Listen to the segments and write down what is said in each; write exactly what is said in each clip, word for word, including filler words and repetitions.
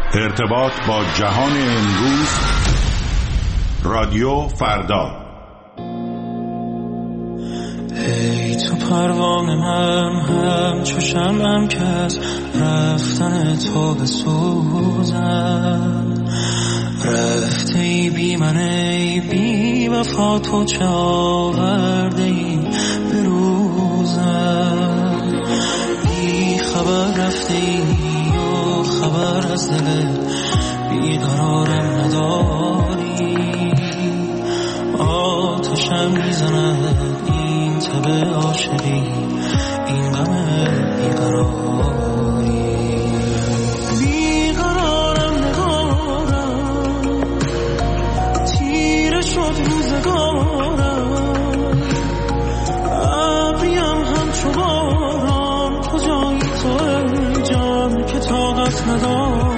ارتباط با جهان امروز. رادیو فردا. ای تو پروانه من، هم چو شمعم که از رفتن تو بسوزم. رفته ای بی من ای بی وفا، تو چه آورده ای به روزم. بی خبر رفته ای و خبر از دل بیقرارم نداری. آتشم میزند این تب عاشقی، این غم بیقراری. بیقرارم نگارم، تیره شد روزگارم. ابریم همچو باران، کجایی تو ای جان که طاقت ندارم.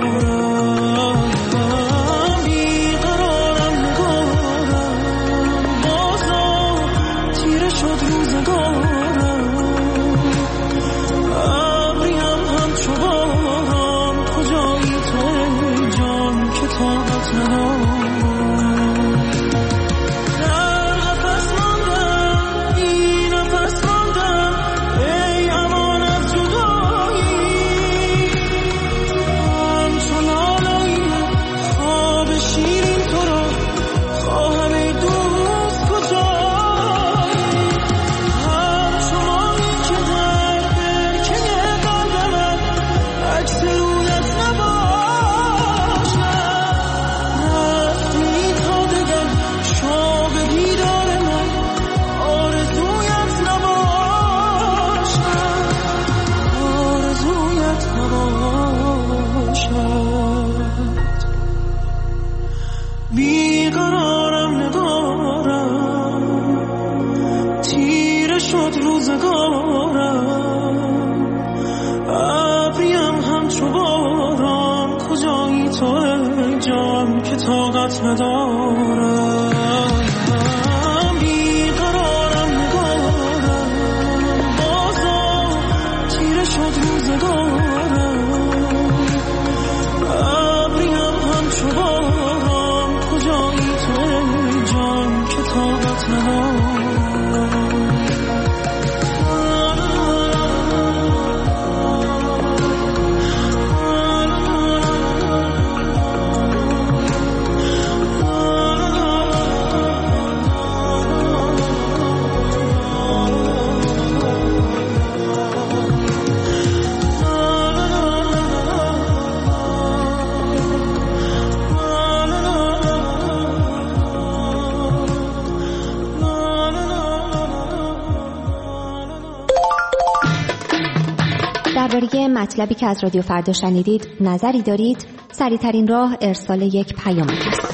درباره مطلبی که از رادیو فردا شنیدید نظری دارید؟ سریع‌ترین راه ارسال یک پیام است.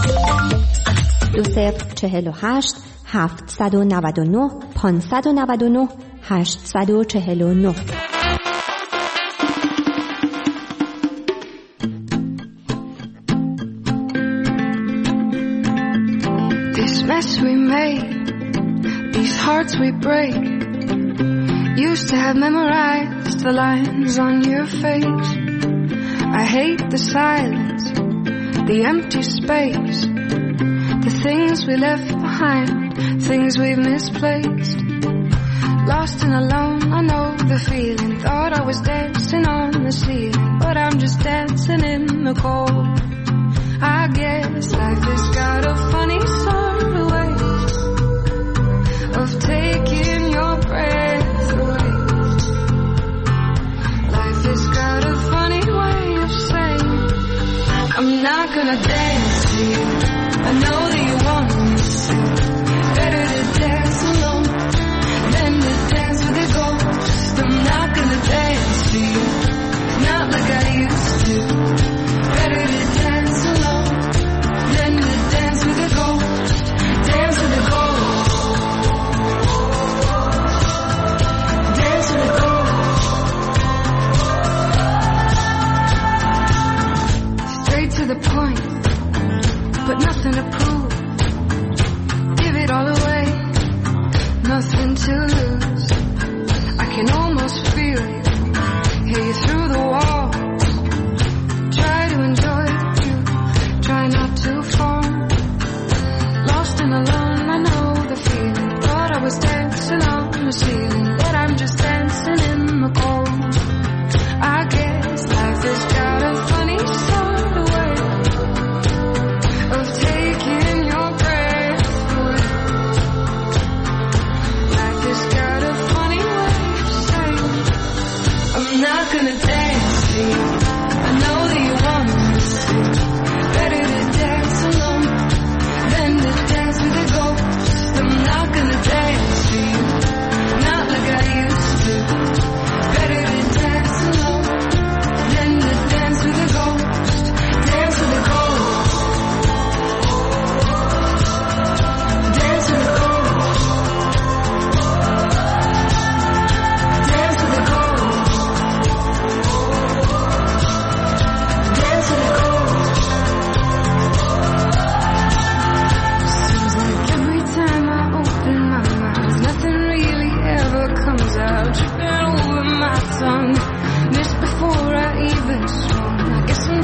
دو صفر چهل و هشت هفتصد و نود و نه پانصد و نود و نه هشتصد و چهل و نه. This mess we made, these hearts we break, used to have memorized the lines on your face. I hate the silence, the empty space, the things we left behind, things we've misplaced. Lost and alone, I know the feeling. Thought I was dancing on the ceiling, but I'm just dancing in the cold. I guess life has got a funny sort of way of taking your breath away. Life has got a funny way of saying, I'm not gonna dance to you. I know that you want me to. Better to dance alone than to dance with a ghost. I'm not gonna dance to you, not like I used to. Better to dance alone than to dance with a ghost. Dance with a ghost. Dance with a ghost. Straight to the point, but nothing to prove.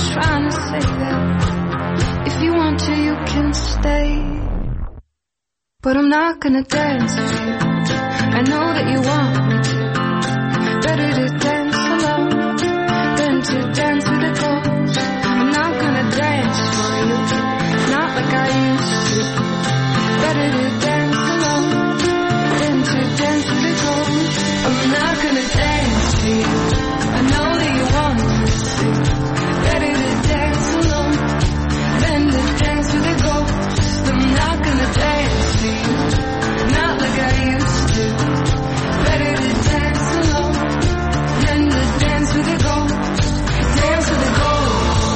trying to say that if you want to, you can stay. But I'm not gonna dance with you. I know that you want me to. Better to dance alone than to dance with a ghost. I'm not gonna dance for you, not like I used to. Better to dance alone than to dance with a ghost. I'm not gonna dance for you. I know that you want me to. Better to dance alone than to dance with a ghost. I'm not gonna dance for you, not like I used to. Better to dance alone than to dance with a ghost. Dance with a ghost.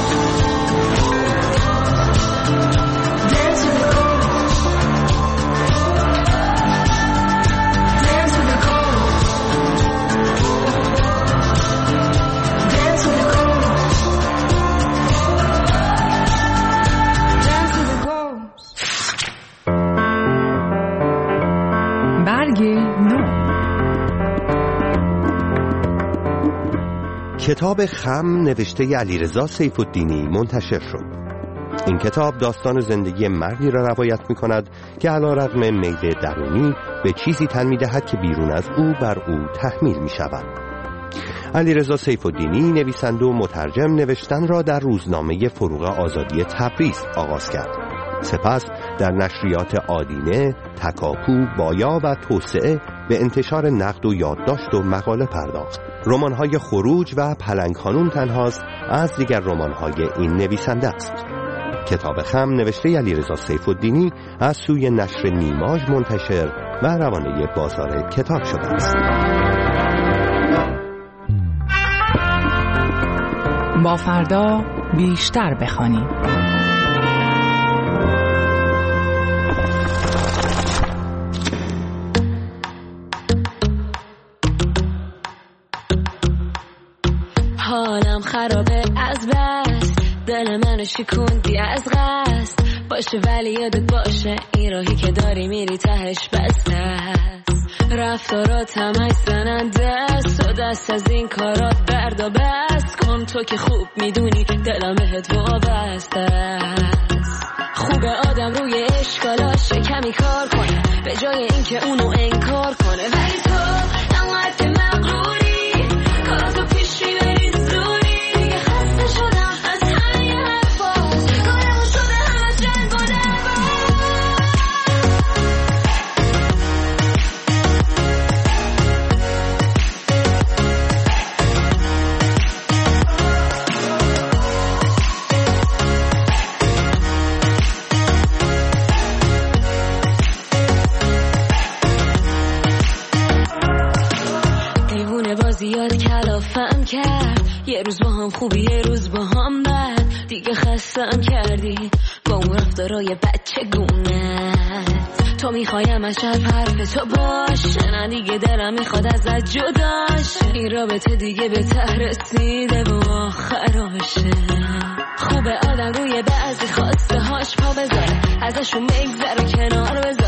Dance with a ghost. Dance with a ghost. Dance with a ghost. Dance with a ghost. برگ نو. کتاب خم نوشته علیرضا سیف الدینی منتشر شد. این کتاب داستان زندگی مردی را روایت می کند که علیرغم میل درونی به چیزی تن می دهد که بیرون از او بر او تحمیل می شود. علیرضا سیف الدینی نویسنده و مترجم نوشتن را در روزنامه فروغ آزادی تبریز آغاز کرد. سپس در نشریات آدینه، تکاپو، بایا و توسعه به انتشار نقد و یادداشت و مقاله پرداخت. رمان‌های خروج و پلنگ خانوم تنهاست از دیگر رمان‌های این نویسنده است. کتاب خم نوشته علیرضا سیف الدینی از سوی نشر نیماژ منتشر و روانه بازار کتاب شده است. با فردا بیشتر بخوانیم. حالم خرابه از بس، دل منو شکوندی از قصد. باشه ولی یادت باشه این راهی که داری میری تهش بسته است. رفتارات همش زننده است و دست از این کارات بردا بس کن. تو که خوب میدونی دلم بهت وابسته است. خوبه آدم روی اشکالاش کمی کار کنه به جای اینکه اونو انکار کنه. ولی تو انقدر مغروری کاراتو پیش میبری زوری. دیگه خسته شدم از همین حرفاز، کارمون شده همه جنگ و دعوا. زیاد کلافم کرد، یه روز با هم خوبی یه روز با هم بد. دیگه خستم کردی با اون رفتارای بچه گونت. تو میخوایم از شب حرف تو باشه، نه دیگه دلم میخواد ازت جداش. این رابطه دیگه به ته رسیده و آخراشه. خوبه آدم روی بعضی خواسته هاش پا بذاره، ازشون بگذره کنار بذاره.